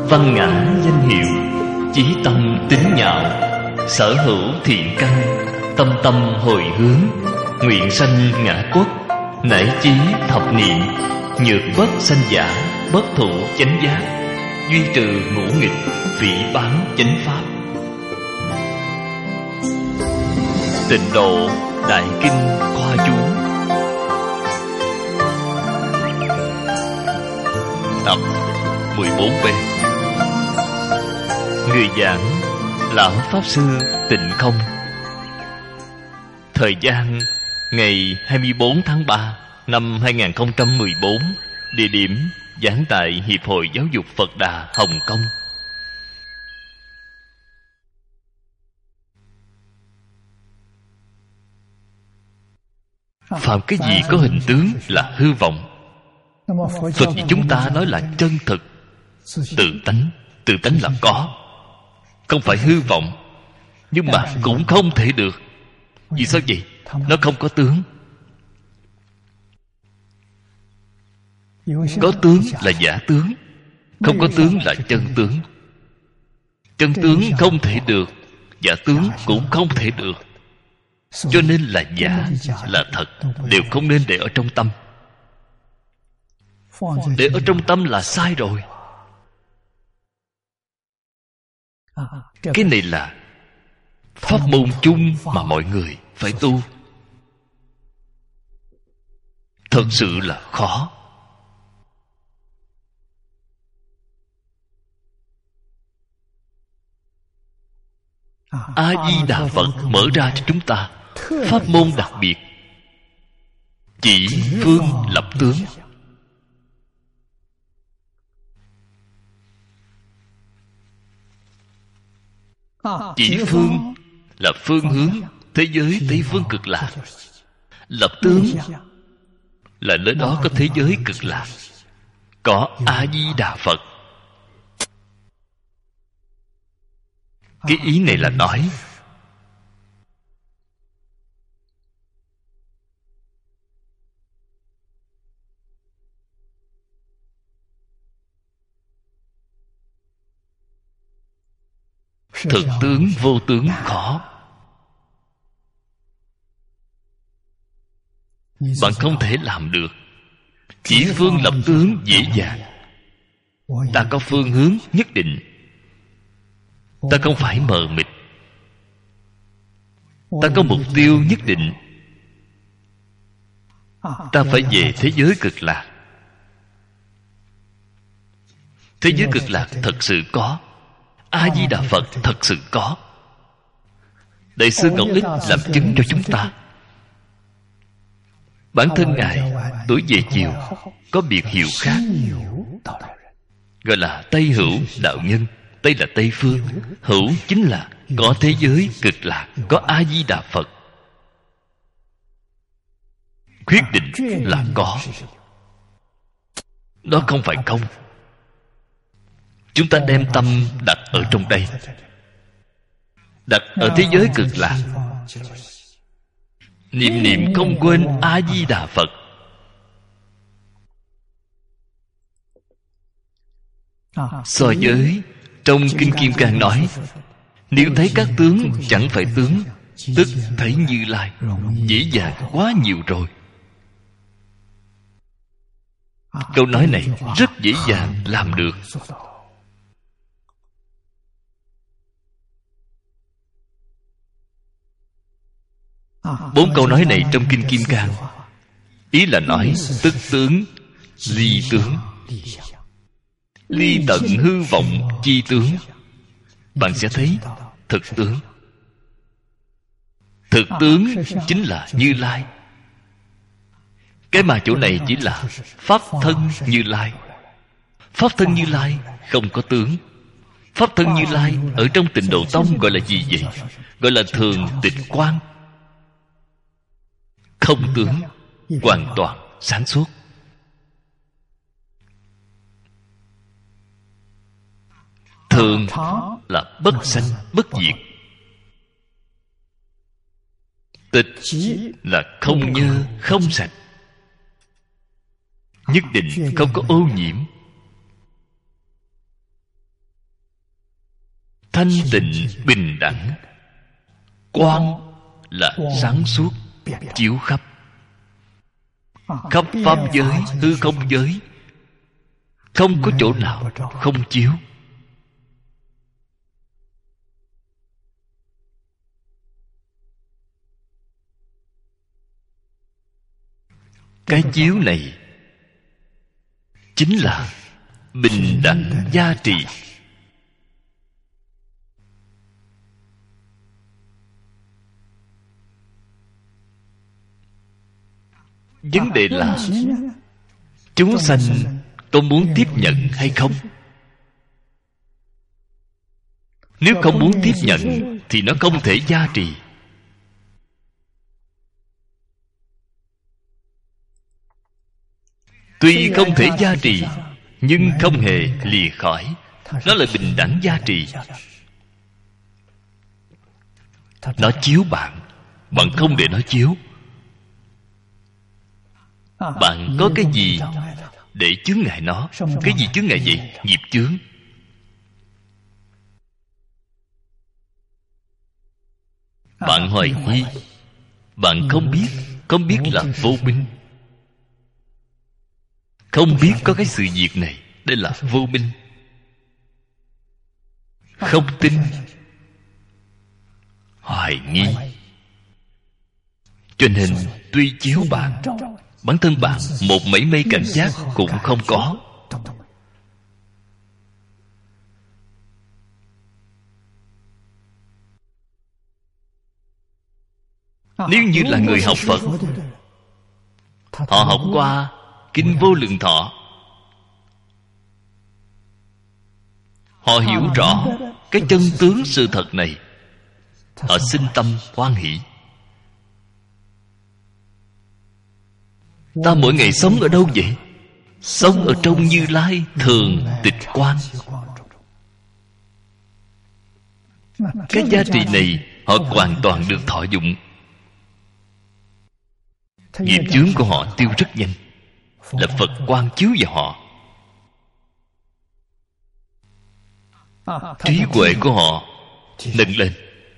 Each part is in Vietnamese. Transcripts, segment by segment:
văn ngã danh hiệu, chí tâm tính nhạo, sở hữu thiện căn, tâm tâm hồi hướng, nguyện sanh ngã quốc, nảy chí thập niệm, nhược bất sanh giả, bất thụ chánh giác, duy trừ ngũ nghịch, phỉ báng chánh pháp. Tịnh độ đại kinh khoa chú. Tập 14b. Người giảng Lão Pháp Sư Tịnh Không. Thời gian ngày 24 tháng 3 năm 2014. Địa điểm giảng tại Hiệp hội Giáo dục Phật Đà Hồng Kông. Phạm cái gì có hình tướng là hư vọng. Phật vì chúng ta nói là chân thực, tự tánh. Tự tánh là có, không phải hư vọng. Nhưng mà cũng không thể được. Vì sao vậy? Nó không có tướng. Có tướng là giả tướng, không có tướng là chân tướng. Chân tướng không thể được, giả tướng cũng không thể được. Cho nên là giả, là thật đều không nên để ở trong tâm. Để ở trong tâm là sai rồi. Cái này là pháp môn chung mà mọi người phải tu. Thật sự là khó. A-di-đà Phật mở ra cho chúng ta pháp môn đặc biệt, chỉ phương lập tướng. Chỉ phương là phương hướng thế giới Tây Phương Cực Lạc. Lập tướng là nơi đó có thế giới Cực Lạc, có A-di-đà Phật. Cái ý này là nói thực tướng vô tướng khó. Bạn không thể làm được. Chỉ phương lập tướng dễ dàng. Ta có phương hướng nhất định. Ta không phải mờ mịt. Ta có mục tiêu nhất định. Ta phải về thế giới Cực Lạc. Thế giới Cực Lạc thật sự có. A-di-đà Phật thật sự có. Đại sư Ngọc Ích làm chứng cho chúng ta. Bản thân Ngài tối về chiều có biệt hiệu khác, gọi là Tây Hữu Đạo Nhân. Tây là Tây Phương, hữu chính là có thế giới Cực Lạc, có A-di-đà Phật. Quyết định là có. Đó không phải không. Chúng ta đem tâm đặt ở trong đây, đặt ở thế giới Cực Lạc, niệm niệm không quên A-di-đà Phật. So với trong Kinh Kim Cang nói, nếu thấy các tướng chẳng phải tướng, tức thấy Như Lai, dễ dàng quá nhiều rồi. Câu nói này rất dễ dàng làm được. Bốn câu nói này trong Kinh Kim Cang, ý là nói tức tướng, ly tướng, ly tận hư vọng chi tướng. Bạn sẽ thấy thực tướng. Thực tướng chính là Như Lai. Cái mà chỗ này chỉ là pháp thân Như Lai. Pháp thân Như Lai không có tướng. Pháp thân Như Lai ở trong Tịnh Độ Tông gọi là gì vậy? Gọi là thường tịch quang. Không tướng, hoàn toàn sáng suốt. Thường là bất sanh bất diệt. Tịch là không nhơ không sạch, nhất định không có ô nhiễm. thanh tịnh bình đẳng. Quang là sáng suốt, chiếu khắp khắp pháp giới, hư không giới, không có chỗ nào không chiếu. Cái chiếu này chính là bình đẳng gia trì. Vấn đề là chúng sanh có muốn tiếp nhận hay không? Nếu không muốn tiếp nhận thì nó không thể gia trì. Tuy không thể gia trì, nhưng không hề lìa khỏi. Nó là bình đẳng gia trì. Nó chiếu bạn, bạn không để nó chiếu. Bạn có cái gì để chướng ngại nó? Cái gì chướng ngại vậy? Nghiệp chướng. Bạn hoài nghi, bạn không biết là vô minh. Không biết có cái sự việc này, đây là vô minh. Không tin, hoài nghi. Cho nên tuy chiếu bạn, bản thân bạn một mảy may cảnh giác cũng không có. Nếu như là người học Phật, họ học qua Kinh Vô Lượng Thọ, họ hiểu rõ cái chân tướng sự thật này, họ sinh tâm hoan hỷ. Ta mỗi ngày sống ở đâu vậy? Sống ở trong Như Lai thường tịch quang. Cái giá trị này họ hoàn toàn được thọ dụng. Nghiệp chướng của họ tiêu rất nhanh, là Phật quang chiếu vào họ. Trí huệ của họ nâng lên.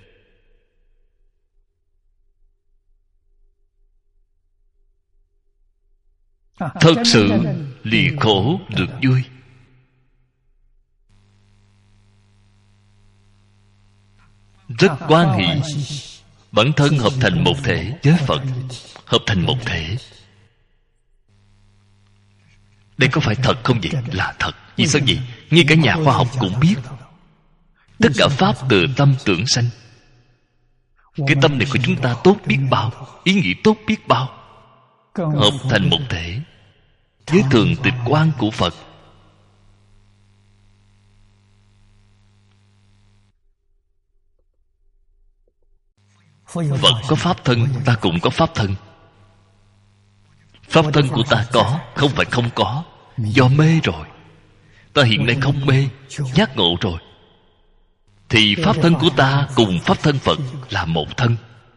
Thật sự lìa khổ được vui. Rất hoan hỷ. Bản thân hợp thành một thể với Phật, hợp thành một thể. Đây có phải thật không vậy? Là thật. Vì sao vậy? Ngay cả nhà khoa học cũng biết, tất cả pháp từ tâm tưởng sanh. Cái tâm này của chúng ta tốt biết bao, ý nghĩ tốt biết bao, hợp thành một thể với thường tịch quang của Phật. Phật có pháp thân, ta cũng có pháp thân. Pháp thân của ta có, không phải không có. Do mê rồi. Ta hiện nay không mê, giác ngộ rồi, thì pháp thân của ta cùng pháp thân Phật là một thân.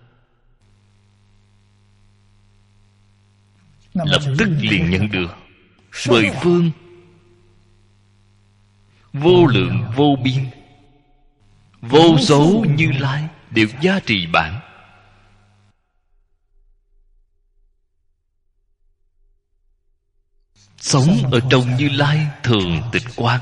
Lập tức liền nhận được 10 phương vô lượng vô biên, vô số Như Lai đều gia trì bạn. Sống ở trong Như Lai thường tịch quang,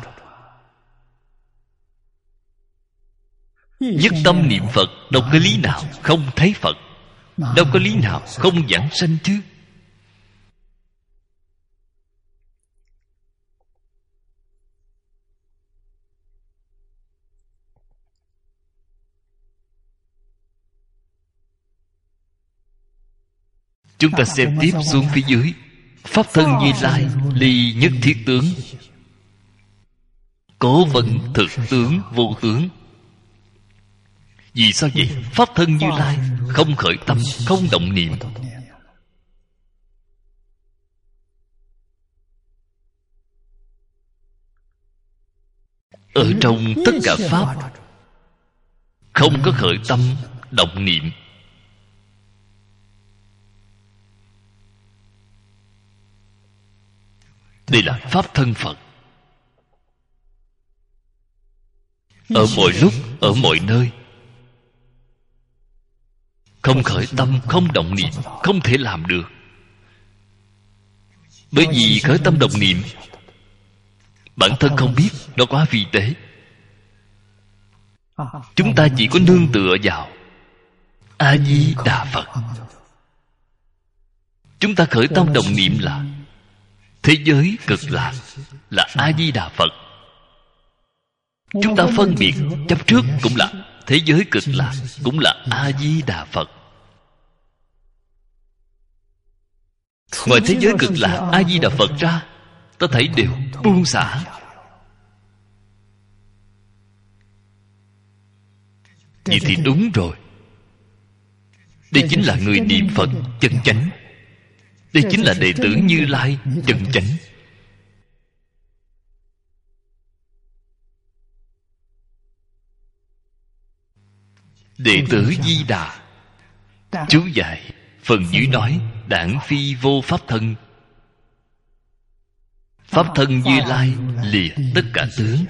nhất tâm niệm Phật. Đâu có lý nào không thấy Phật, đâu có lý nào không giảng sanh chứ. Chúng ta xem tiếp xuống phía dưới. Pháp thân Như Lai ly nhất thiết tướng, cố vấn thực tướng vô tướng. Vì sao vậy? Pháp thân Như Lai không khởi tâm, không động niệm. Ở trong tất cả pháp không có khởi tâm, động niệm. Đây là pháp thân Phật. ở mọi lúc, ở mọi nơi. Không khởi tâm, không động niệm, không thể làm được. Bởi vì khởi tâm động niệm, bản thân không biết, nó quá vi tế. Chúng ta chỉ có nương tựa vào A Di Đà Phật. Chúng ta khởi tâm động niệm là thế giới cực lạc, là A Di Đà Phật. Chúng ta phân biệt chấp trước cũng là thế giới cực lạc, cũng là A Di Đà Phật. Ngoài thế giới cực lạc A Di Đà Phật ra, ta thấy đều buông xả. Vậy thì đúng rồi. Đây chính là người niệm Phật chân chánh. Đây chính là đệ tử Như Lai chân chánh. Đệ tử Di Đà, chú giải phần dưới nói: đản phi vô pháp thân. Pháp thân Như Lai lìa tất cả tướng.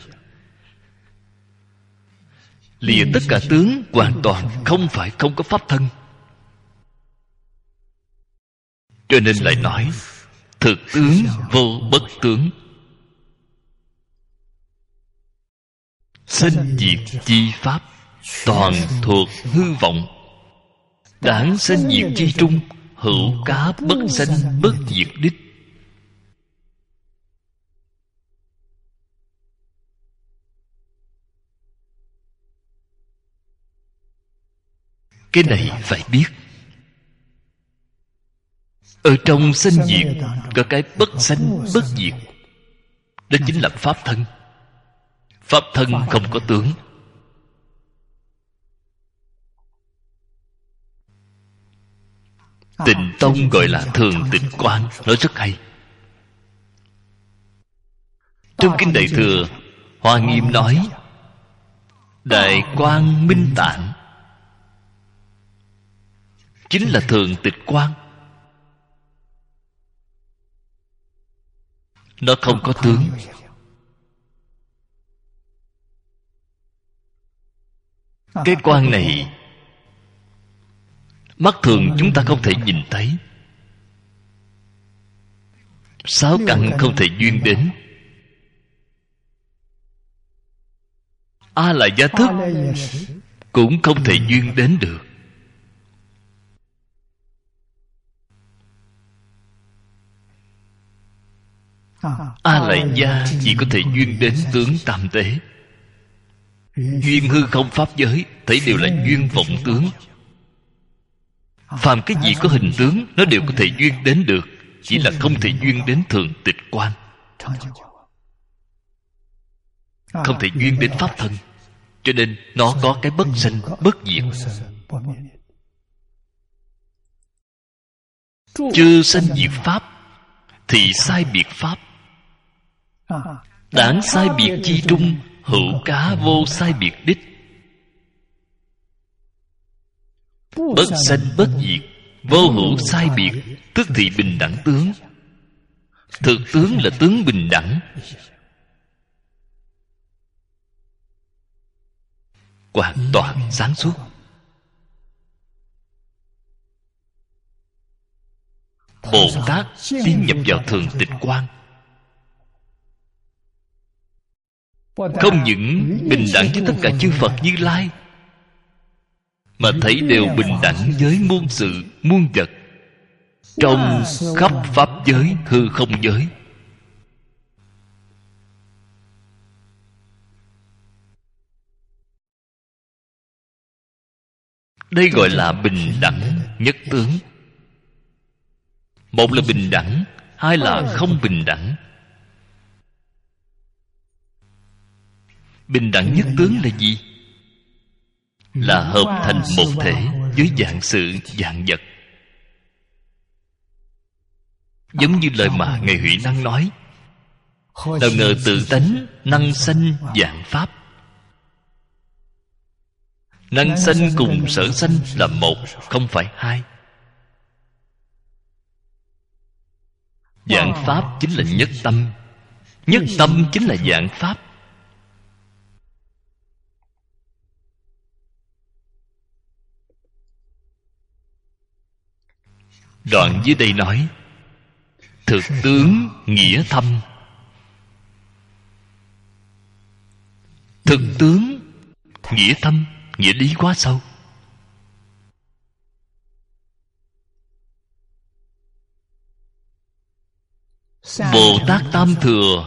Lìa tất cả tướng, hoàn toàn không phải không có pháp thân. Cho nên lại nói thực tướng vô bất tướng. Sinh diệt chi pháp toàn thuộc hư vọng. Đản sinh diệt chi trung, hữu cá bất sanh bất diệt đích. Cái này phải biết. Ở trong sinh diệt có cái bất sanh bất diệt. Đó chính là pháp thân. Pháp thân không có tướng. Tịnh tông gọi là thường tịch quang, nói rất hay. Trong kinh Đại Thừa, Hoa Nghiêm nói Đại quang minh tạng chính là thường tịch quang. Nó không có tướng. Cái quang này mắt thường chúng ta không thể nhìn thấy. Sáu căn không thể duyên đến. A lại gia thức cũng không thể duyên đến được. A lại gia chỉ có thể duyên đến tướng tam tế. Duyên hư không pháp giới thấy đều là duyên vọng tướng. Phàm cái gì có hình tướng, nó đều có thể duyên đến được, chỉ là không thể duyên đến thường tịch quang, không thể duyên đến pháp thân. Cho nên nó có cái bất sanh bất diệt. Chưa sanh diệt pháp thì sai biệt pháp. Đảng sai biệt chi trung, hữu cá vô sai biệt đích. Bất sanh bất diệt, vô hữu sai biệt, tức thì bình đẳng tướng. Thực tướng là tướng bình đẳng. Hoàn toàn sáng suốt. Bồ Tát tiến nhập vào thường tịch quang, không những bình đẳng với tất cả chư Phật Như Lai, mà thấy đều bình đẳng với muôn sự muôn vật trong khắp pháp giới hư không giới. Đây gọi là bình đẳng nhất tướng. Một là bình đẳng, hai là không bình đẳng. Bình đẳng nhất tướng là gì? Là hợp thành một thể với vạn sự vạn vật. Giống như lời mà Ngài Huệ Năng nói: nào ngờ tự tánh năng sanh vạn pháp. Năng sanh cùng sở sanh là một, không phải hai. Vạn pháp chính là nhất tâm. Nhất tâm chính là vạn pháp. Đoạn dưới đây nói: thực tướng nghĩa thâm. Thực tướng nghĩa thâm, nghĩa lý quá sâu. Bồ Tát Tam Thừa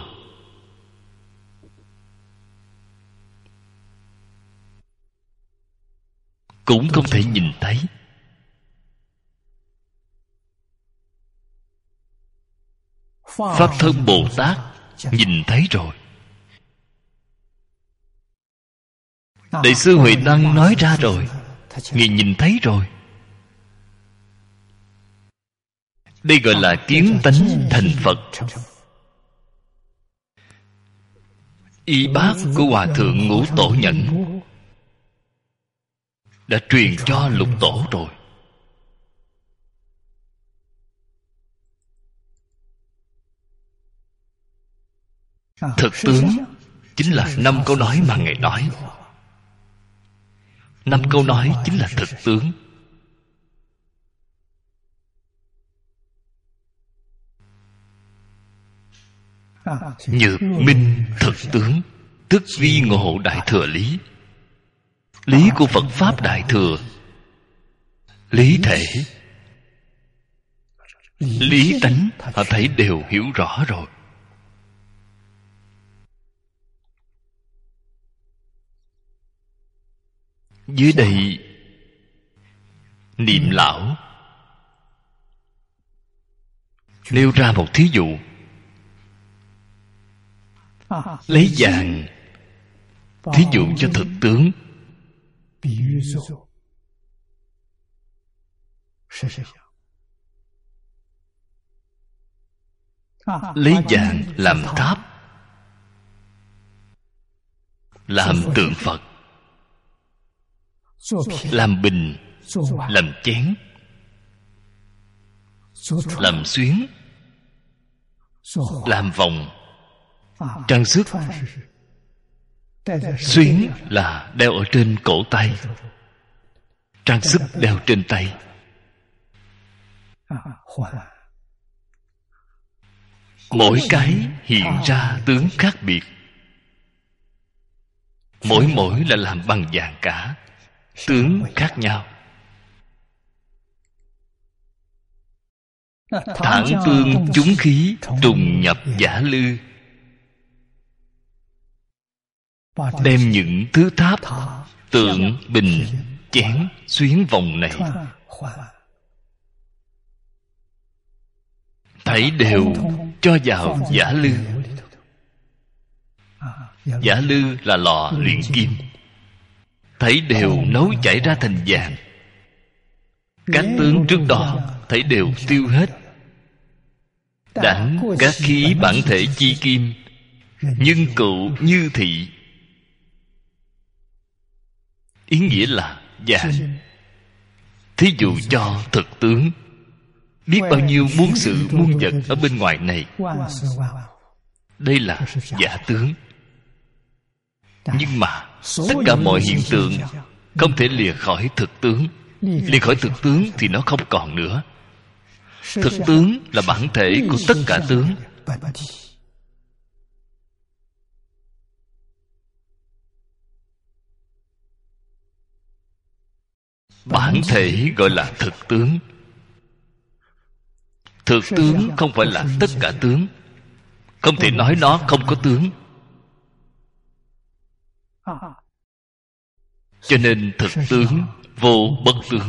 cũng không thể nhìn thấy. Pháp Thân Bồ Tát nhìn thấy rồi. Đại sư Huệ Năng nói ra rồi, Ngài nhìn thấy rồi. Đây gọi là kiến tánh thành Phật. Y bác của Hòa Thượng Ngũ Tổ Nhẫn đã truyền cho Lục Tổ rồi. Thực tướng chính là 5 câu nói mà Ngài nói. 5 câu nói chính là thực tướng. Nhược minh thực tướng, tức vi ngộ đại thừa lý. Lý của Phật Pháp Đại Thừa, lý thể, lý tánh, họ thấy đều hiểu rõ rồi. Dưới đây Niệm Lão nêu ra một thí dụ. Lấy vàng thí dụ cho thực tướng. Lấy vàng làm tháp, làm tượng Phật, làm bình, làm chén, làm xuyến, làm vòng, trang sức. Xuyến là đeo ở trên cổ tay, trang sức đeo trên tay. Mỗi cái hiện ra tướng khác biệt, mỗi là làm bằng vàng cả, tướng khác nhau. Thản tương chúng khí, trùng nhập giả lư. Đem những thứ tháp, tượng, bình, chén, xuyến vòng này thấy đều cho vào giả lư. Giả lư là lò luyện kim, thấy đều nấu chảy ra thành vàng. Các tướng trước đó thấy đều tiêu hết. Đảnh các khí bản thể chi kim, nhưng cụ như thị. Ý nghĩa là vàng. Thí dụ cho thực tướng, biết bao nhiêu muôn sự muôn vật ở bên ngoài này, đây là giả tướng. Nhưng mà tất cả mọi hiện tượng không thể lìa khỏi thực tướng. Lìa khỏi thực tướng thì nó không còn nữa. Thực tướng là bản thể của tất cả tướng. Bản thể gọi là thực tướng. Thực tướng không phải là tất cả tướng. Không thể nói nó không có tướng. Cho nên thực tướng vô bất tướng.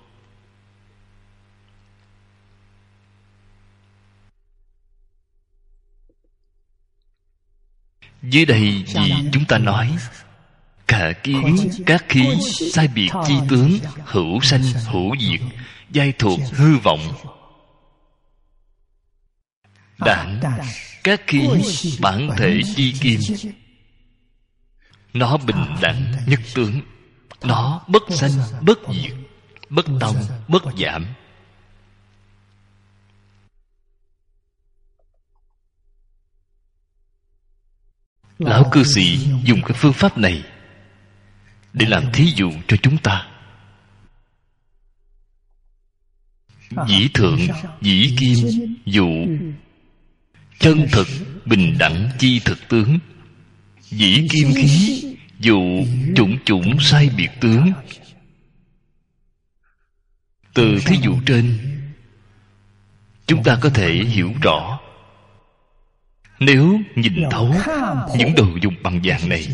Dưới đây vì chúng ta nói khả kiến các khí sai biệt chi tướng, hữu sanh hữu diệt, giai thuộc hư vọng. Đản các khí bản thể chi kim, nó bình đẳng nhất tướng, nó bất sanh bất diệt, bất tông bất giảm. Lão cư sĩ dùng cái phương pháp này để làm thí dụ cho chúng ta. Dĩ thượng, dĩ kim, dụ. Chân thực, bình đẳng chi thực tướng. Dĩ kim khí, dụ chủng chủng sai biệt tướng. Từ thí dụ trên, chúng ta có thể hiểu rõ. Nếu nhìn thấu những đồ dùng bằng vàng này,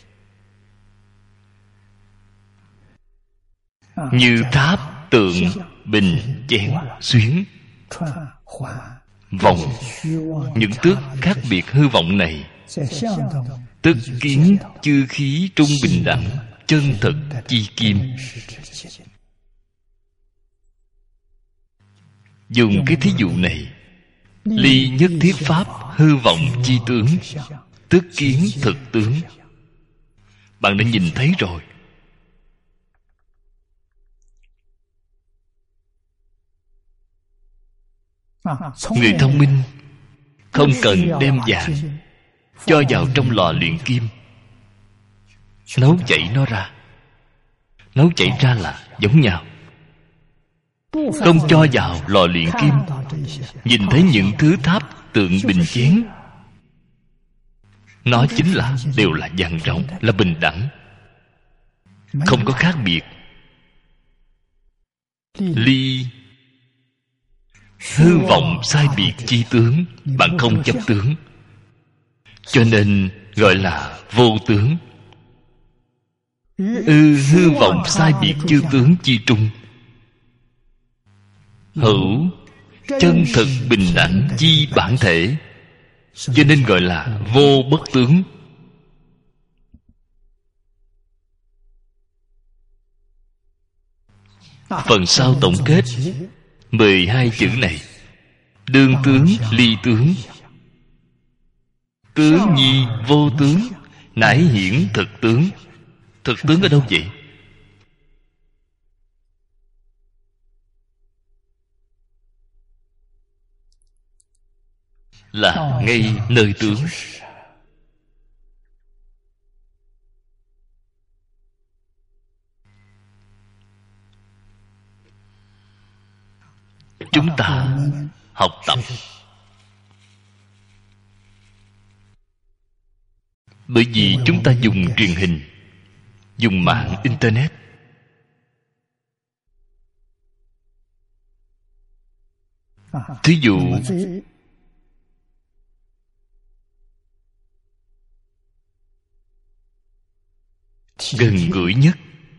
như tháp, tượng, bình, chén, xuyến, vòng, những tước khác biệt hư vọng này, tức kiến chư khí trung bình đẳng, chân thực chi kim. Dùng cái thí dụ này, ly nhất thiết pháp hư vọng chi tướng, tức kiến thực tướng. Bạn đã nhìn thấy rồi. Người thông minh không cần đem vàng cho vào trong lò luyện kim, nấu chảy nó ra. Nấu chảy ra là giống nhau. Không cho vào lò luyện kim, nhìn thấy những thứ tháp, tượng, bình, chén, nó chính là đều là vàng ròng, là bình đẳng, không có khác biệt. Ly hư vọng sai biệt chi tướng, bạn không chấp tướng, cho nên gọi là vô tướng. Hư vọng sai biệt chư tướng chi trung, hữu chân thực bình đẳng chi bản thể, cho nên gọi là vô bất tướng. Phần sau tổng kết 12 chữ này: đương tướng, ly tướng, tướng nhi vô tướng, nải hiển thực tướng. Thực tướng ở đâu vậy? Là ngay nơi tướng. Chúng ta học tập, bởi vì chúng ta dùng truyền hình, dùng mạng internet, thí dụ gần gũi nhất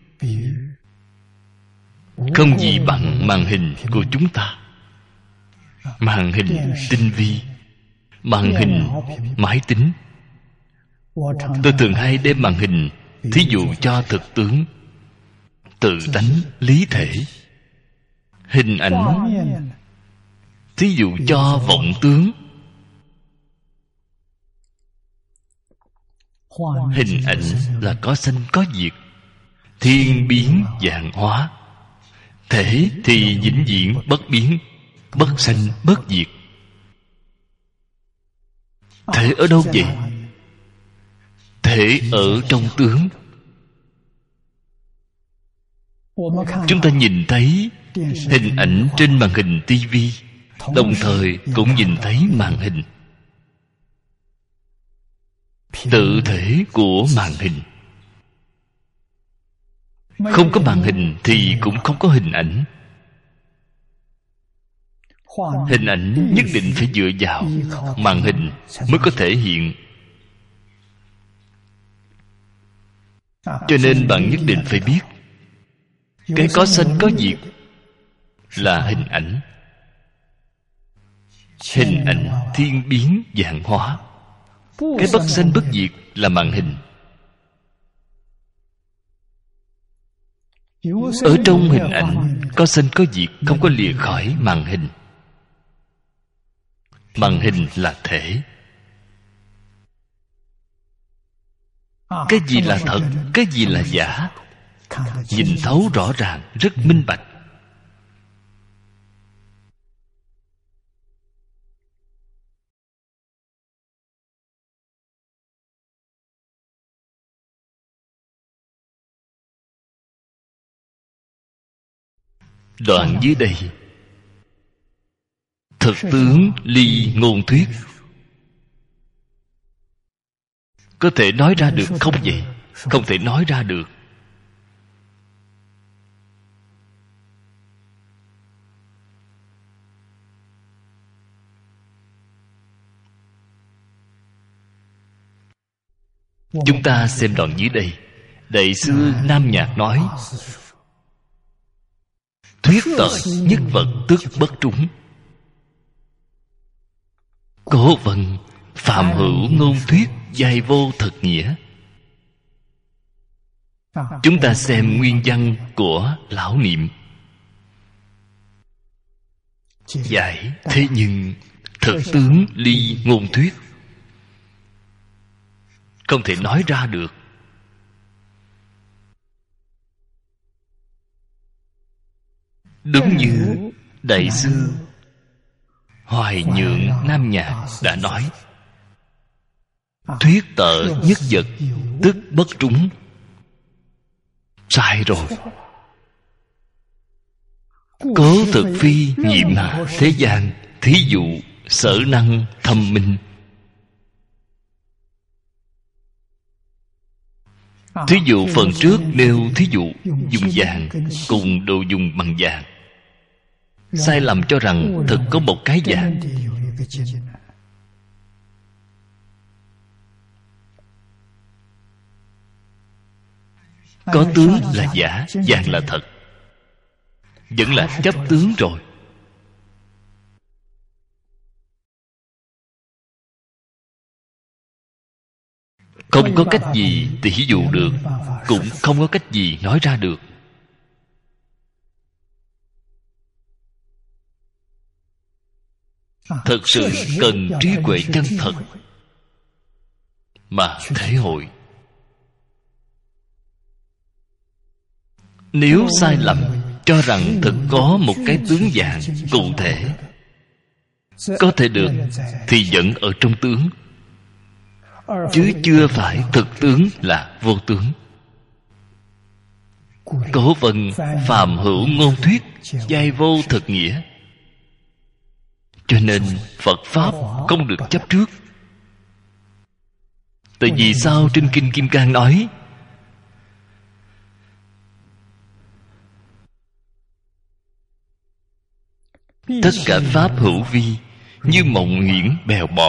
không gì bằng màn hình của chúng ta. Màn hình tinh vi, màn hình máy tính. Tôi thường hay đem màn hình thí dụ cho thực tướng, tự tánh, lý thể. Hình ảnh thí dụ cho vọng tướng. Hình ảnh là có sanh có diệt, thiên biến vạn hóa. Thể thì vĩnh viễn bất biến, bất sanh bất diệt. Thể ở đâu vậy? Thể ở trong tướng. Chúng ta nhìn thấy hình ảnh trên màn hình tivi, đồng thời cũng nhìn thấy màn hình. Tự thể của màn hình. Không có màn hình thì cũng không có hình ảnh. Hình ảnh nhất định phải dựa vào màn hình mới có thể hiện. Cho nên bạn nhất định phải biết, cái có sanh có diệt là hình ảnh. Hình ảnh thiên biến vạn hóa. Cái bất sanh bất diệt là màn hình. Ở trong hình ảnh có sanh có diệt, không có lìa khỏi màn hình. Màn hình là thể. Cái gì là thật, cái gì là giả, nhìn thấu rõ ràng, rất minh bạch. Đoạn dưới đây Thực tướng ly ngôn thuyết. Có thể nói ra được không vậy? Không thể nói ra được. Chúng ta xem đoạn dưới đây. Đại sư Nam Nhạc nói: thuyết tợ nhất vật tức bất trúng. Cố vân phàm hữu ngôn thuyết, giai vô thực nghĩa. Chúng ta xem nguyên văn của Lão Niệm. Giải: thế nhưng thực tướng ly ngôn thuyết. Không thể nói ra được. Đúng như Đại sư Hoài Nhượng Nam Nhạc đã nói: thuyết tợ nhất vật tức bất trúng. Sai rồi. Cố thực phi nhiệm thế gian, thí dụ sở năng thâm minh. Thí dụ phần trước nêu thí dụ dùng vàng cùng đồ dùng bằng vàng. Sai lầm cho rằng thực có một cái vàng. Có tướng là giả, vàng là thật. Vẫn là chấp tướng rồi. Không có cách gì tỉ dụ được, cũng không có cách gì nói ra được. Thật sự cần trí huệ chân thật mà thể hội. Nếu sai lầm cho rằng thực có một cái tướng dạng cụ thể có thể được, thì vẫn ở trong tướng, chứ chưa phải thực tướng là vô tướng. Cố vân phàm hữu ngôn thuyết, giai vô thực nghĩa. Cho nên Phật Pháp không được chấp trước. Tại vì sao trên Kinh Kim Cang nói tất cả Pháp hữu vi, như mộng huyễn bèo bọt.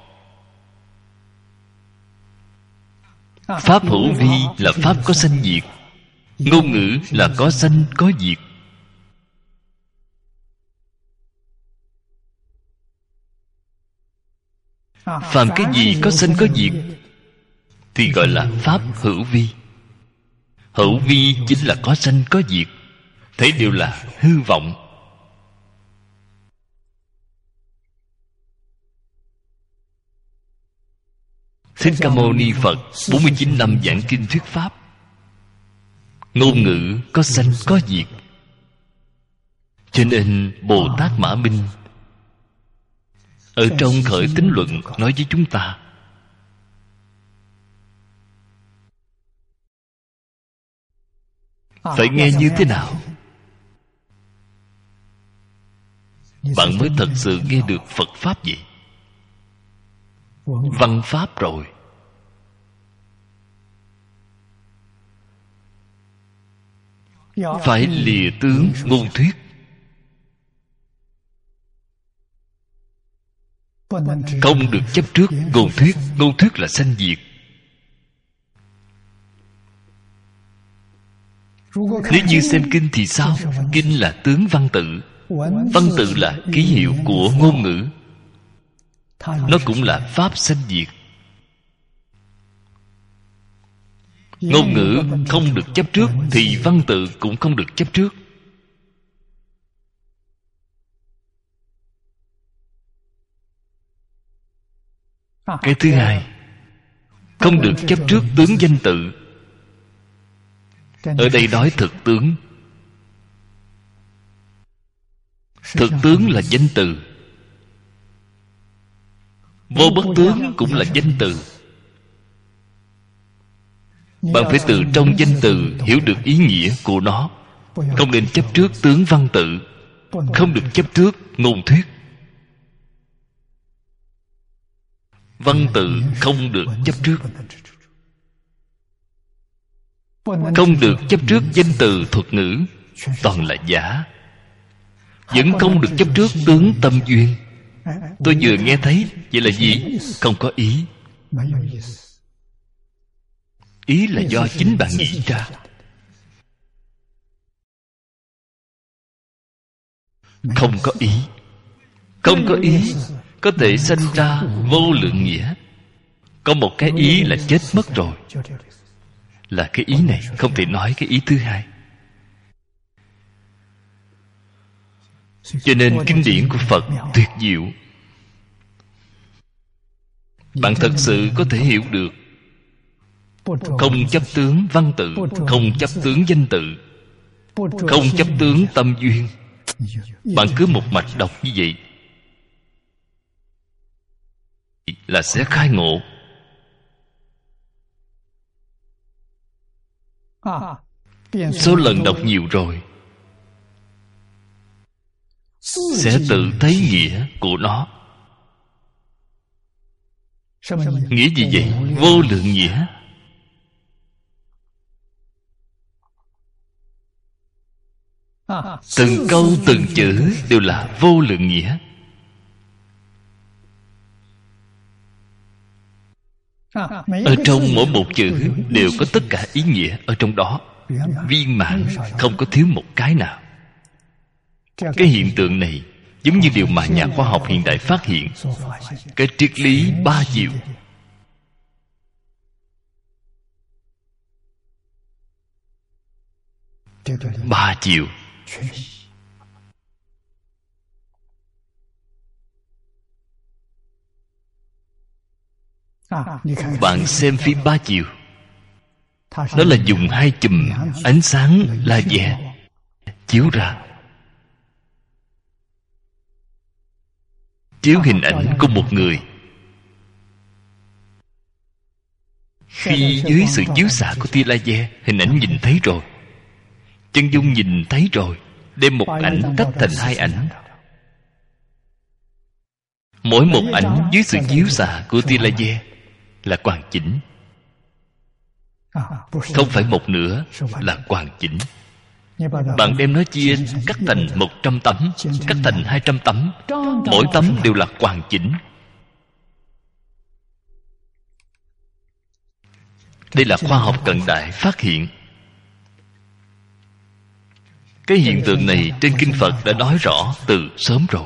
Pháp hữu vi là Pháp có sanh diệt. Ngôn ngữ là có sanh có diệt. Phàm cái gì có sanh có diệt thì gọi là Pháp hữu vi. Hữu vi chính là có sanh có diệt. Thế đều là hư vọng. Thích Ca Mâu Ni Phật 49 năm giảng kinh thuyết Pháp. Ngôn ngữ có sanh có diệt. Cho nên Bồ Tát Mã Minh ở trong Khởi Tín Luận nói với chúng ta: phải nghe như thế nào bạn mới thật sự nghe được Phật Pháp vậy? Văn Pháp rồi. Phải lìa tướng ngôn thuyết. Không được chấp trước ngôn thuyết. Ngôn thuyết là sanh diệt. Nếu như xem kinh thì sao? Kinh là tướng văn tự. Văn tự là ký hiệu của ngôn ngữ. Nó cũng là pháp sanh diệt. Ngôn ngữ không được chấp trước thì văn tự cũng không được chấp trước. Cái thứ hai, không được chấp trước tướng danh tự. Ở đây nói thực tướng. Thực tướng là danh từ. Vô bất tướng cũng là danh từ. Bạn phải từ trong danh từ hiểu được ý nghĩa của nó. Không nên chấp trước tướng văn tự. Không được chấp trước ngôn thuyết. Văn tự không được chấp trước. Không được chấp trước danh từ thuật ngữ, toàn là giả. Vẫn không được chấp trước tướng tâm duyên. Tôi vừa nghe thấy, vậy là gì? Không có ý. Ý là do chính bạn nghĩ ra. Không có ý. Không có ý có thể sanh ra vô lượng nghĩa. Có một cái ý là chết mất rồi. Là cái ý này, không thể nói cái ý thứ hai. Cho nên kinh điển của Phật tuyệt diệu. Bạn thật sự có thể hiểu được. Không chấp tướng văn tự, không chấp tướng danh tự, không chấp tướng tâm duyên. Bạn cứ một mạch đọc như vậy là sẽ khai ngộ. Số lần đọc nhiều rồi sẽ tự thấy nghĩa của nó. Nghĩa gì vậy? Vô lượng nghĩa. Từng câu từng chữ đều là vô lượng nghĩa. Ở trong mỗi một chữ đều có tất cả ý nghĩa ở trong đó, viên mãn, không có thiếu một cái nào. Cái hiện tượng này giống như điều mà nhà khoa học hiện đại phát hiện, cái triết lý ba chiều. Ba chiều. Bạn xem phim ba chiều, đó là dùng hai chùm ánh sáng laser chiếu ra, chiếu hình ảnh của một người. Khi dưới sự chiếu xạ của tia laser, hình ảnh nhìn thấy rồi, chân dung nhìn thấy rồi, đem một ảnh tách thành hai ảnh. Mỗi một ảnh dưới sự chiếu xạ của tia laser là hoàn chỉnh. Không phải một nửa, là hoàn chỉnh. Bạn đem nó chia, cắt thành 100 tấm, cắt thành 200 tấm, mỗi tấm đều là hoàn chỉnh. Đây là khoa học cận đại phát hiện. Cái hiện tượng này trên kinh Phật đã nói rõ từ sớm rồi.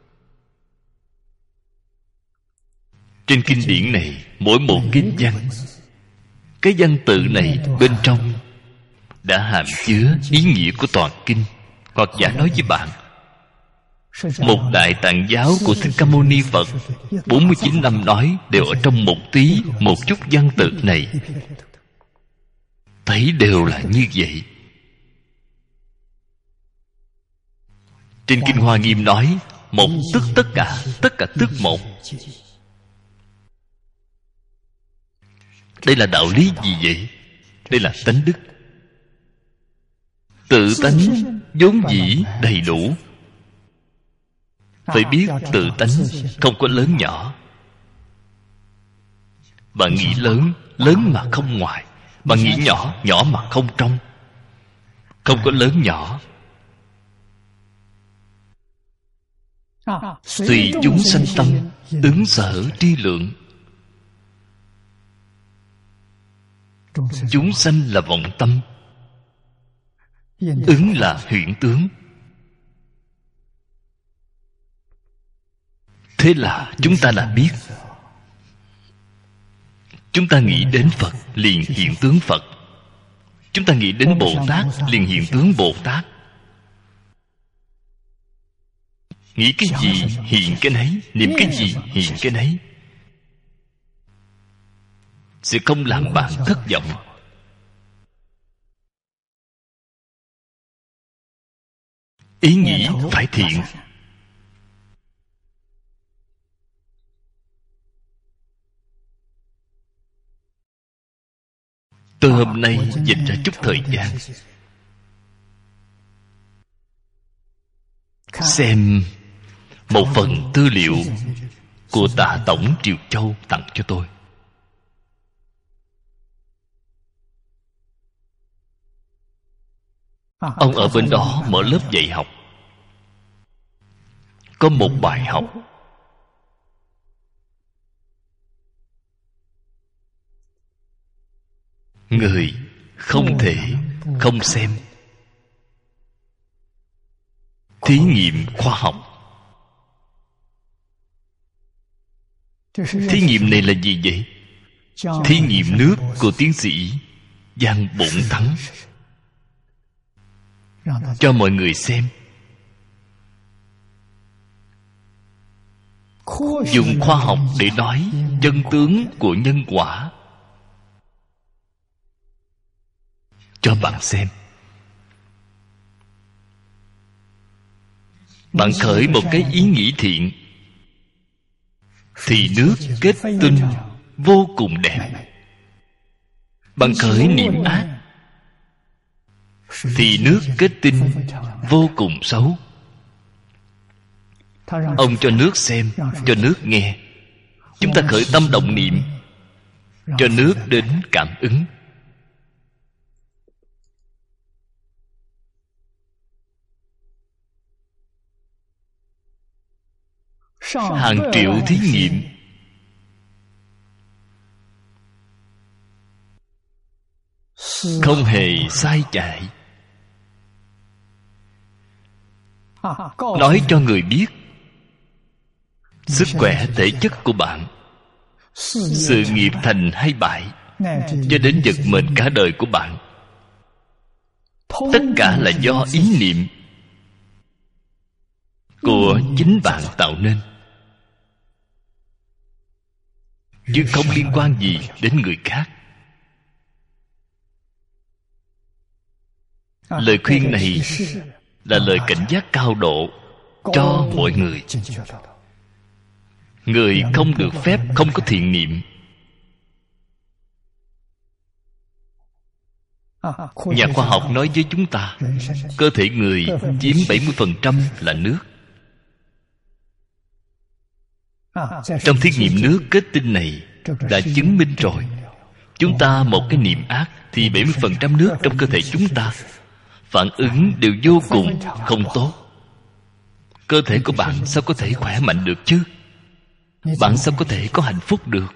Trên kinh điển này, mỗi một kinh văn, cái văn tự này bên trong đã hàm chứa ý nghĩa của toàn kinh. Hoặc giả nói với bạn, một đại tạng giáo của Thích Ca Mâu Ni Phật 49 năm nói đều ở trong một tí, một chút văn tự này. Thấy đều là như vậy. Trên Kinh Hoa Nghiêm nói, một tức tất cả tức một. Đây là đạo lý gì vậy? Đây là tánh đức. Tự tánh vốn dĩ đầy đủ. Phải biết tự tánh không có lớn nhỏ. Bạn nghĩ lớn, lớn mà không ngoài. Bạn nghĩ nhỏ, nhỏ mà không trong. Không có lớn nhỏ. Tùy chúng sanh tâm, ứng sở tri lượng. Chúng sanh là vọng tâm, ứng là huyễn tướng. Thế là chúng ta đã biết. Chúng ta nghĩ đến Phật liền hiện tướng Phật. Chúng ta nghĩ đến Bồ Tát liền hiện tướng Bồ Tát. Nghĩ cái gì hiện cái nấy, niệm cái gì hiện cái nấy. Sẽ không làm bạn thất vọng. Ý nghĩ phải thiện. Tôi hôm nay dành ra chút thời gian xem một phần tư liệu của Tạ Tổng Triều Châu tặng cho tôi. Ông ở bên đó mở lớp dạy học. Có một bài học người không thể không xem. Thí nghiệm khoa học. Thí nghiệm này là gì vậy? Thí nghiệm nước của tiến sĩ Giang Bổn Thắng. Cho mọi người xem. Dùng khoa học để nói chân tướng của nhân quả cho bạn xem. Bạn khởi một cái ý nghĩ thiện thì nước kết tinh vô cùng đẹp. Bạn khởi niệm ác thì nước kết tinh vô cùng xấu. Ông cho nước xem, cho nước nghe. Chúng ta khởi tâm động niệm, cho nước đến cảm ứng. Hàng triệu thí nghiệm không hề sai chạy. Nói cho người biết sức khỏe thể chất của bạn, sự nghiệp thành hay bại, cho đến vận mệnh cả đời của bạn, tất cả là do ý niệm của chính bạn tạo nên, chứ không liên quan gì đến người khác. Lời khuyên này là lời cảnh giác cao độ cho mọi người. Người không được phép không có thiện niệm. Nhà khoa học nói với chúng ta, cơ thể người chiếm 70% là nước. Trong thí nghiệm nước kết tinh này đã chứng minh rồi. Chúng ta một cái niệm ác thì 70% nước trong cơ thể chúng ta phản ứng đều vô cùng không tốt. Cơ thể của bạn sao có thể khỏe mạnh được chứ? Bạn sao có thể có hạnh phúc được?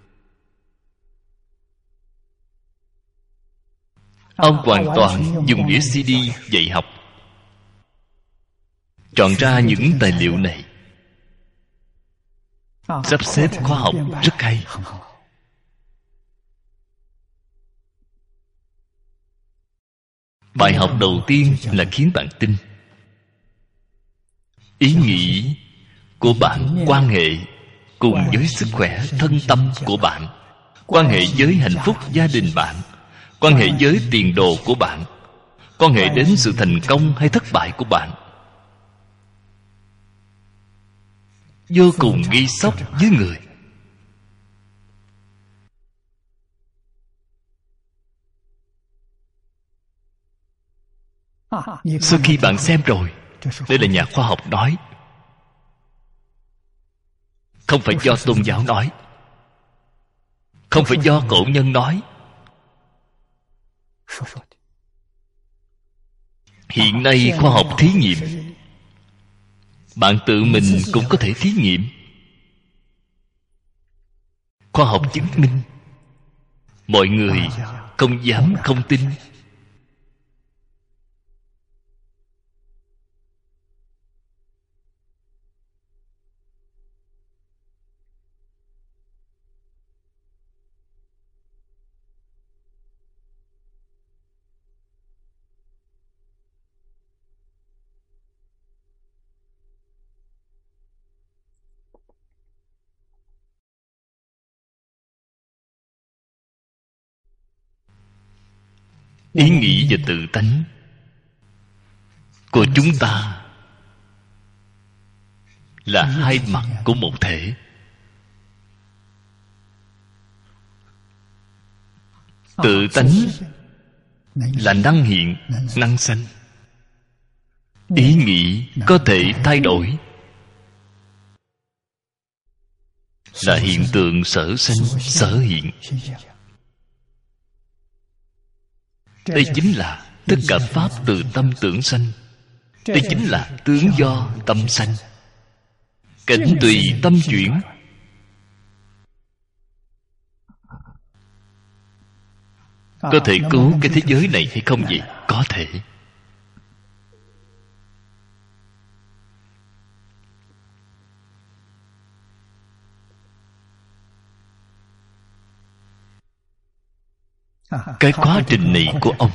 Ông hoàn toàn dùng đĩa CD dạy học, chọn ra những tài liệu này, sắp xếp khoa học rất hay. Bài học đầu tiên là khiến bạn tin. Ý nghĩ của bạn quan hệ cùng với sức khỏe thân tâm của bạn, quan hệ với hạnh phúc gia đình bạn, quan hệ với tiền đồ của bạn, quan hệ đến sự thành công hay thất bại của bạn, vô cùng ghi sốc với người. Sau khi bạn xem rồi, đây là nhà khoa học nói, không phải do tôn giáo nói, không phải do cổ nhân nói. Hiện nay khoa học thí nghiệm, bạn tự mình cũng có thể thí nghiệm. Khoa học chứng minh, mọi người không dám không tin. Ý nghĩ và tự tánh của chúng ta là hai mặt của một thể. Tự tánh là năng hiện, năng sanh. Ý nghĩ có thể thay đổi. là hiện tượng sở sanh sở hiện. Đây chính là tất cả pháp từ tâm tưởng sanh. Đây chính là tướng do tâm sanh. Cảnh tùy tâm chuyển. Có thể cứu cái thế giới này hay không vậy? Có thể. Cái quá trình này của ông,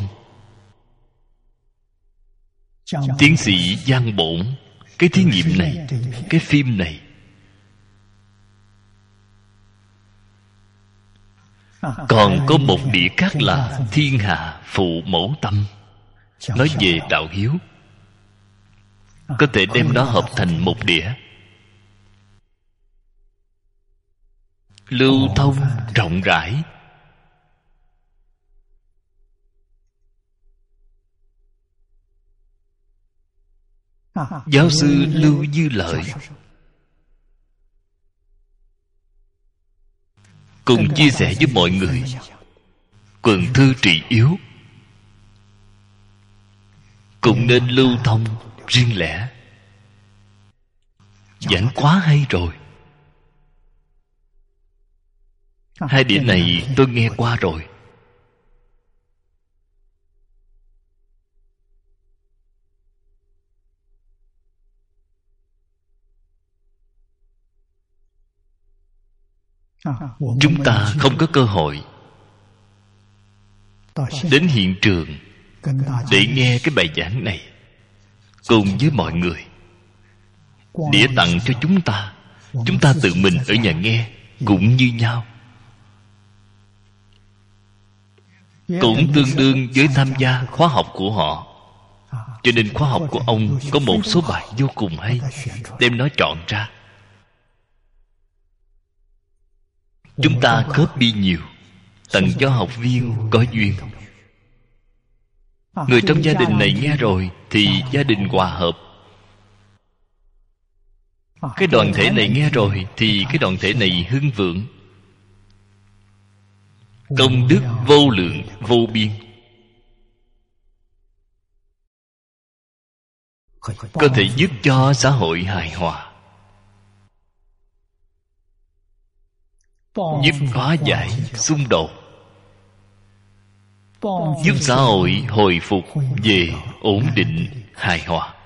tiến sĩ Giang Bổn, cái thí nghiệm này, cái phim này, còn có một đĩa khác là Thiên Hạ Phụ Mẫu Tâm, nói về đạo hiếu. Có thể đem nó hợp thành một đĩa, lưu thông rộng rãi. Giáo sư Lưu Dư Lợi cùng chia sẻ với mọi người quần thư trị yếu cũng nên lưu thông riêng lẻ. Giảng quá hay rồi. Hai đĩa này tôi nghe qua rồi. Chúng ta không có cơ hội đến hiện trường để nghe cái bài giảng này cùng với mọi người. Đĩa tặng cho chúng ta tự mình ở nhà nghe cũng như nhau, cũng tương đương với tham gia khóa học của họ. Cho nên khóa học của ông có một số bài vô cùng hay, đem nó chọn ra. Chúng ta copy nhiều, tặng cho học viên có duyên. Người trong gia đình này nghe rồi thì gia đình hòa hợp. Cái đoàn thể này nghe rồi thì cái đoàn thể này hưng vượng. Công đức vô lượng vô biên. Có thể giúp cho xã hội hài hòa, giúp hóa giải xung đột, giúp xã hội hồi phục về ổn định hài hòa.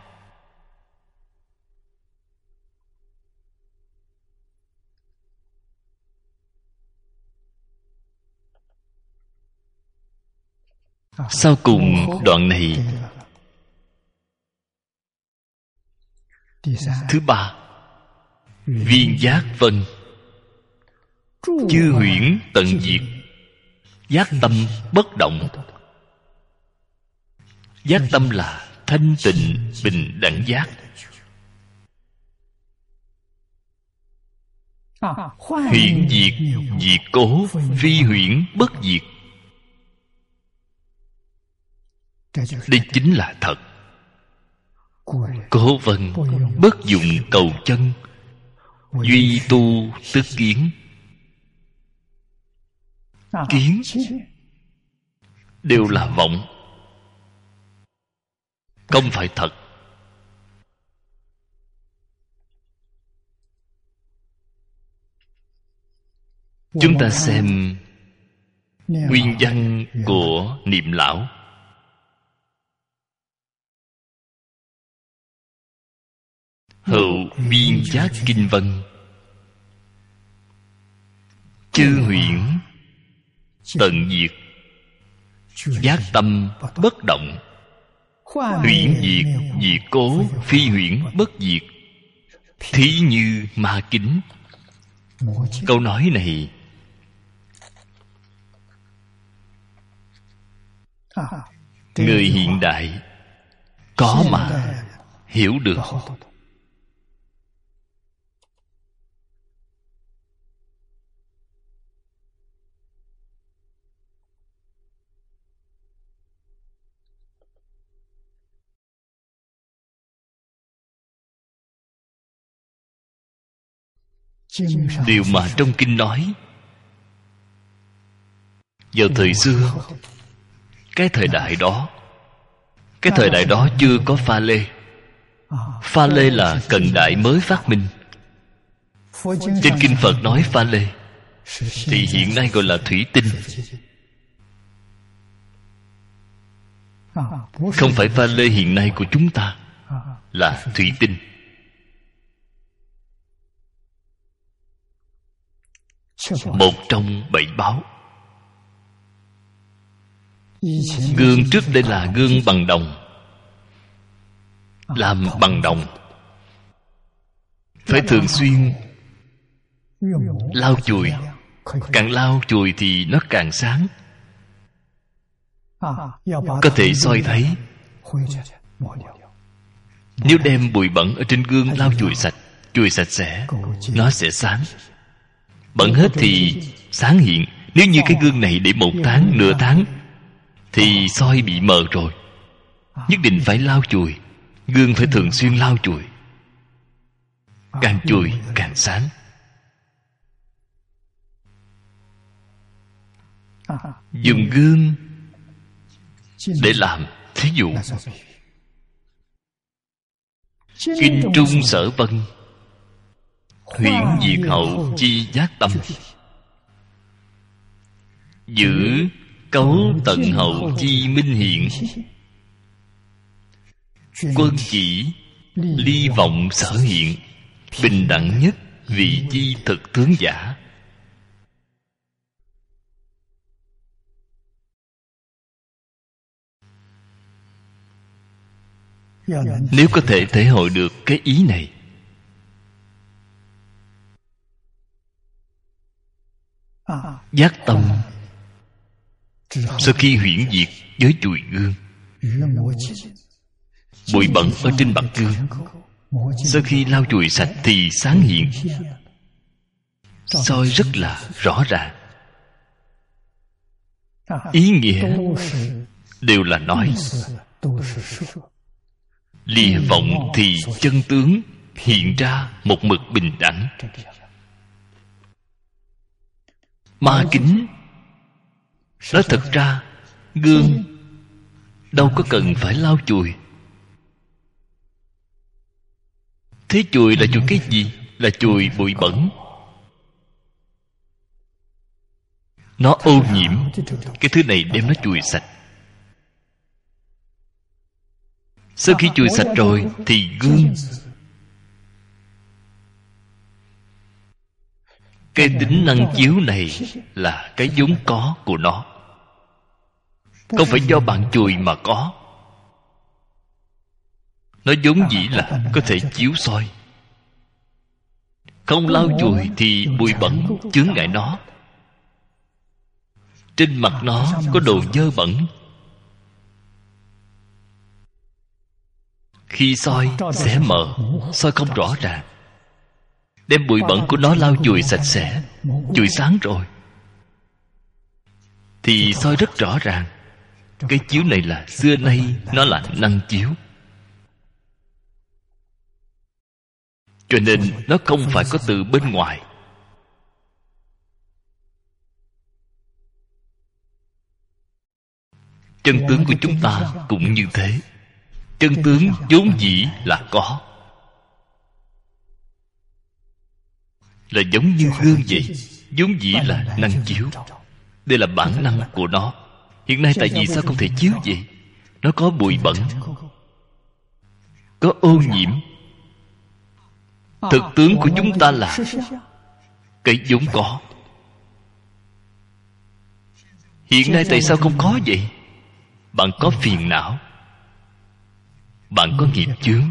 Sau cùng đoạn này, thứ ba, viên giác vân, chư huyễn tận diệt, giác tâm bất động. Giác tâm là thanh tịnh bình đẳng giác. Huyễn diệt diệt cố, phi huyễn bất diệt. Đây chính là thật. Cố vân bất dụng cầu chân, duy tu tức kiến. Kiến đều là vọng, không phải thật. Chúng ta xem nguyên văn của Niệm Lão. Hữu viên giác kinh vân, chư huyễn tận diệt, giác tâm bất động. Huyễn diệt diệt cố, phi huyễn bất diệt. Thí như ma kính. Câu nói này người hiện đại có mà hiểu được. điều mà trong kinh nói. Vào thời xưa, cái thời đại đó chưa có pha lê. Pha lê là cận đại mới phát minh. Trên kinh Phật nói pha lê thì hiện nay gọi là thủy tinh. Không phải pha lê hiện nay của chúng ta, là thủy tinh. Một trong 7 báo. Gương trước đây là gương bằng đồng. Làm bằng đồng phải thường xuyên lau chùi. Càng lau chùi thì nó càng sáng, có thể soi thấy. Nếu đem bụi bẩn ở trên gương lau chùi sạch sẽ, nó sẽ sáng. Bẩn hết thì sáng hiện. Nếu như cái gương này để 1 tháng, nửa tháng thì soi bị mờ rồi. Nhất định phải lau chùi. Gương phải thường xuyên lau chùi. Càng chùi càng sáng. Dùng gương để làm thí dụ. Kinh Trung Sở Vân: huyễn diệt hậu chi giác tâm, giữ cấu tận hậu chi minh hiện. Quân chỉ ly vọng sở hiện, bình đẳng nhất vị chi thực tướng giả. Nếu có thể thể hội được cái ý này, giác tâm sau khi huyễn diệt với chùi gương, bụi bẩn ở trên mặt gương sau khi lau chùi sạch thì sáng hiện, soi rất là rõ ràng. Ý nghĩa đều là nói. Lìa vọng thì chân tướng hiện ra một mực bình đẳng. Ma kính nói thật ra gương đâu có cần phải lau chùi. Thế chùi là chùi cái gì? Là chùi bụi bẩn. Nó ô nhiễm, cái thứ này đem nó chùi sạch. Sau khi chùi sạch rồi thì gương, cái tính năng chiếu này là cái vốn có của nó, không phải do bạn chùi mà có. Nó vốn dĩ là có thể chiếu soi. Không lau chùi thì bụi bẩn chướng ngại nó. Trên mặt nó có đồ dơ bẩn, khi soi sẽ mờ, soi không rõ ràng. Đem bụi bẩn của nó lau chùi sạch sẽ, chùi sáng rồi thì soi rất rõ ràng. Cái chiếu này là xưa nay nó là năng chiếu, cho nên nó không phải có từ bên ngoài. Chân tướng của chúng ta cũng như thế. Chân tướng vốn dĩ là có, là giống như gương vậy, vốn dĩ là năng chiếu. Đây là bản năng của nó. Hiện nay tại vì sao không thể chiếu vậy? Nó có bụi bẩn, có ô nhiễm. Thực tướng của chúng ta là cái vốn có. Hiện nay tại sao không có vậy? Bạn có phiền não, bạn có nghiệp chướng.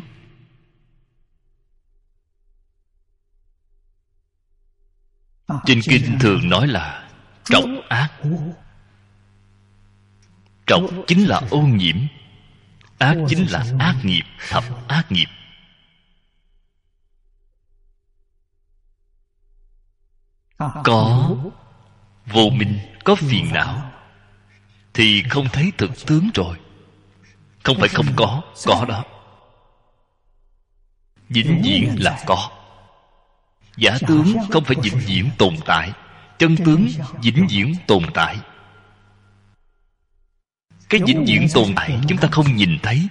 Trên kinh thường nói là trọc ác. Trọc chính là ô nhiễm, ác chính là ác nghiệp, thập ác nghiệp. Có vô minh, có phiền não thì không thấy thực tướng rồi. Không phải không có đó. Vĩnh viễn là có. Giả tướng không phải vĩnh viễn tồn tại, chân tướng vĩnh viễn tồn tại. Cái vĩnh viễn tồn tại chúng ta không nhìn thấy.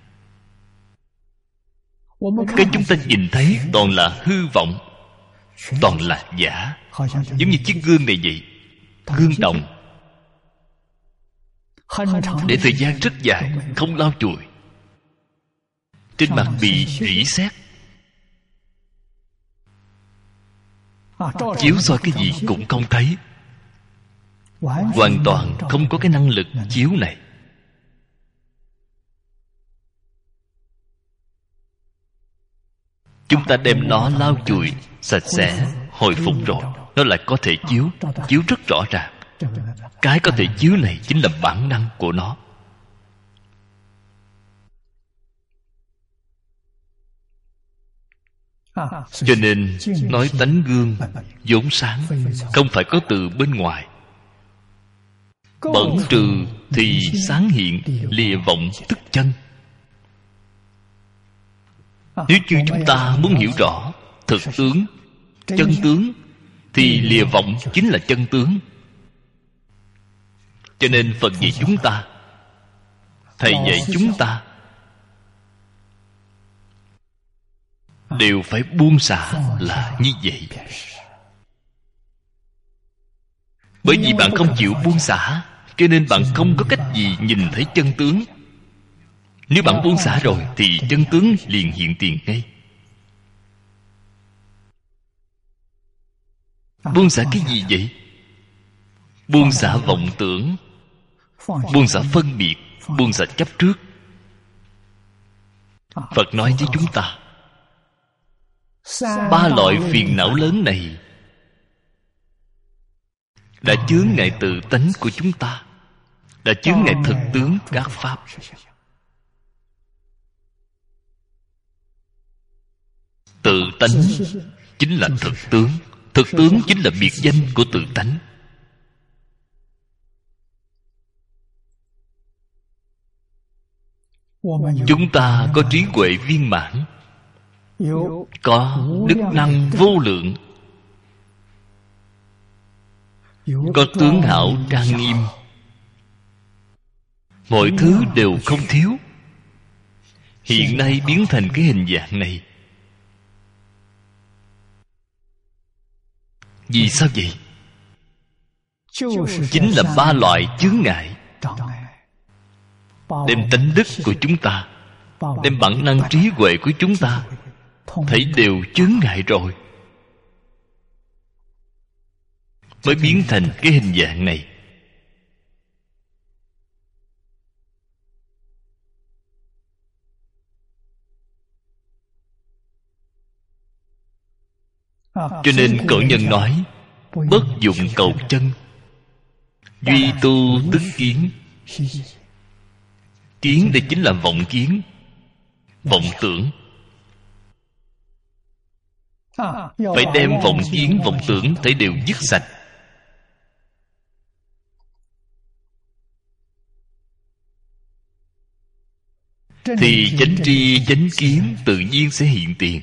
Cái chúng ta nhìn thấy toàn là hư vọng, toàn là giả. Giống như chiếc gương này vậy. Gương đồng để thời gian rất dài không lau chùi, trên mặt bị rỉ sét, chiếu soi cái gì cũng không thấy. Hoàn toàn không có cái năng lực chiếu này. Chúng ta đem nó lau chùi sạch sẽ, hồi phục rồi, nó lại có thể chiếu, chiếu rất rõ ràng. Cái có thể chiếu này chính là bản năng của nó. Cho nên nói tánh gương vốn sáng, không phải có từ bên ngoài. Bẩn trừ thì sáng hiện, lìa vọng tức chân. Nếu như chúng ta muốn hiểu rõ thực tướng, chân tướng, thì lìa vọng chính là chân tướng. Cho nên Phật dạy chúng ta, Thầy dạy chúng ta đều phải buông xả là như vậy. Bởi vì bạn không chịu buông xả, cho nên bạn không có cách gì nhìn thấy chân tướng. Nếu bạn buông xả rồi thì chân tướng liền hiện tiền ngay. Buông xả cái gì vậy? Buông xả vọng tưởng, buông xả phân biệt, buông xả chấp trước. Phật nói với chúng ta, ba loại phiền não lớn này đã chướng ngại tự tánh của chúng ta, đã chướng ngại thực tướng các pháp. Tự tánh chính là thực tướng, thực tướng chính là biệt danh của tự tánh. Chúng ta có trí huệ viên mãn, có đức năng vô lượng, có tướng hảo trang nghiêm, mọi thứ đều không thiếu. Hiện nay biến thành cái hình dạng này, vì sao vậy? Chính là ba loại chướng ngại. Đem tánh đức của chúng ta, đem bản năng trí huệ của chúng ta, thấy đều chướng ngại rồi, mới biến thành cái hình dạng này. Cho nên cổ nhân nói, bất dụng cầu chân, duy tu tức kiến. Kiến đây chính là vọng kiến, vọng tưởng. Phải đem vọng kiến, vọng tưởng thấy đều dứt sạch. Thì chánh tri chánh kiến tự nhiên sẽ hiện tiền.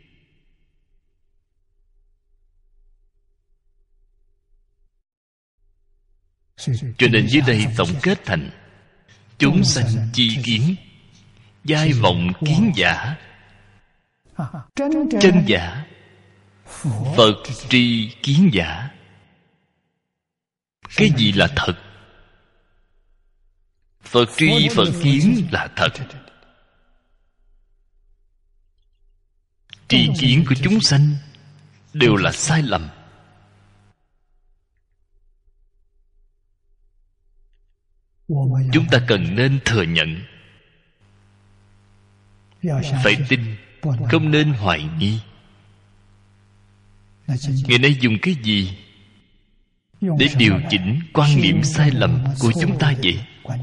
Cho nên dưới đây tổng kết thành: chúng sanh chi kiến, giai vọng kiến giả, chân giả, Phật tri kiến giả. Cái gì là thật? Phật tri Phật kiến là thật. Tri kiến của chúng sanh đều là sai lầm. Chúng ta cần nên thừa nhận, phải tin, không nên hoài nghi. Ngày nay dùng cái gì để điều chỉnh quan niệm sai lầm của chúng ta vậy?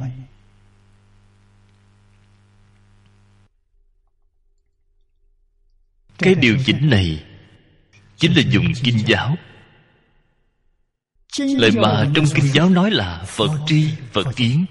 Cái điều chỉnh này chính là dùng kinh giáo. Lời mà trong kinh giáo nói là Phật tri Phật kiến.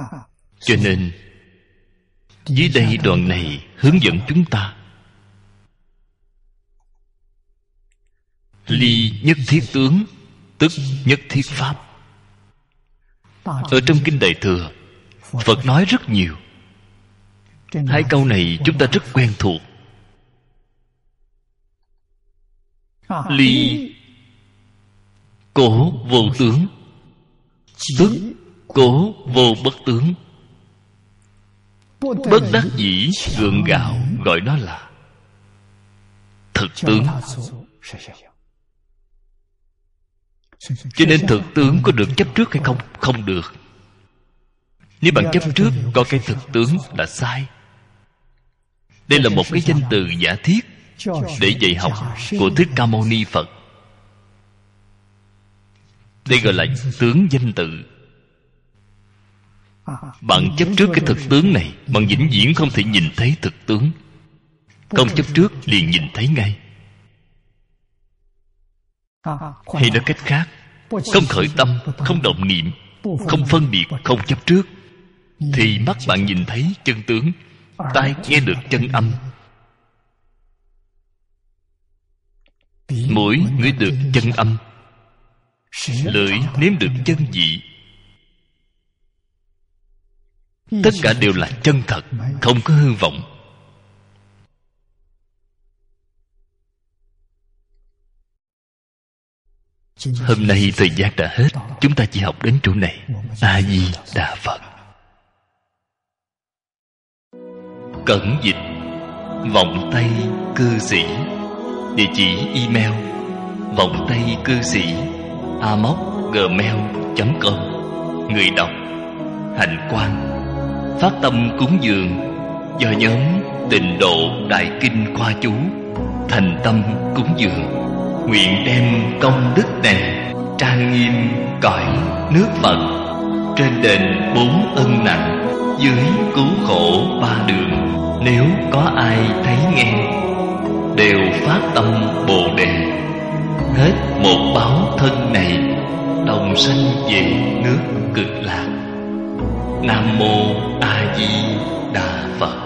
Cho nên dưới đây đoạn này hướng dẫn chúng ta ly nhất thiết tướng, tức nhất thiết pháp. Ở trong Kinh Đại Thừa, Phật nói rất nhiều. Hai câu này chúng ta rất quen thuộc. Ly cố vô tướng, tức cố vô bất tướng. Bất đắc dĩ gượng gạo gọi nó là thực tướng. Cho nên thực tướng có được chấp trước hay không? Không được. Nếu bạn chấp trước có cái thực tướng là sai. Đây là một cái danh từ giả thiết để dạy học của Thích Ca Mâu Ni Phật. Đây gọi là tướng danh tự. Bạn chấp trước cái thực tướng này, bạn vĩnh viễn không thể nhìn thấy thực tướng. Không chấp trước liền nhìn thấy ngay. Hay nói cách khác, không khởi tâm, không động niệm, không phân biệt, không chấp trước, thì mắt bạn nhìn thấy chân tướng, tai nghe được chân âm, mũi ngửi được chân âm, lưỡi nếm được chân vị. Tất cả đều là chân thật, không có hư vọng. Hôm nay thời gian đã hết, chúng ta chỉ học đến chỗ này. A Di Đà Phật. Cẩn dịch vọng tây cư sĩ. Địa chỉ email vọng tây cư sĩ amos@gmail.com. Người đọc Hạnh Quang. Phát tâm cúng dường do nhóm Tịnh Độ Đại Kinh Khoa Chú thành tâm cúng dường, nguyện đem công đức này trang nghiêm cõi nước Phật, trên đền 4 ân nặng, dưới cứu khổ 3 đường. Nếu có ai thấy nghe, đều phát tâm Bồ Đề, hết một báo thân này, đồng sanh về nước Cực Lạc. Nam mô A Di Đà Phật.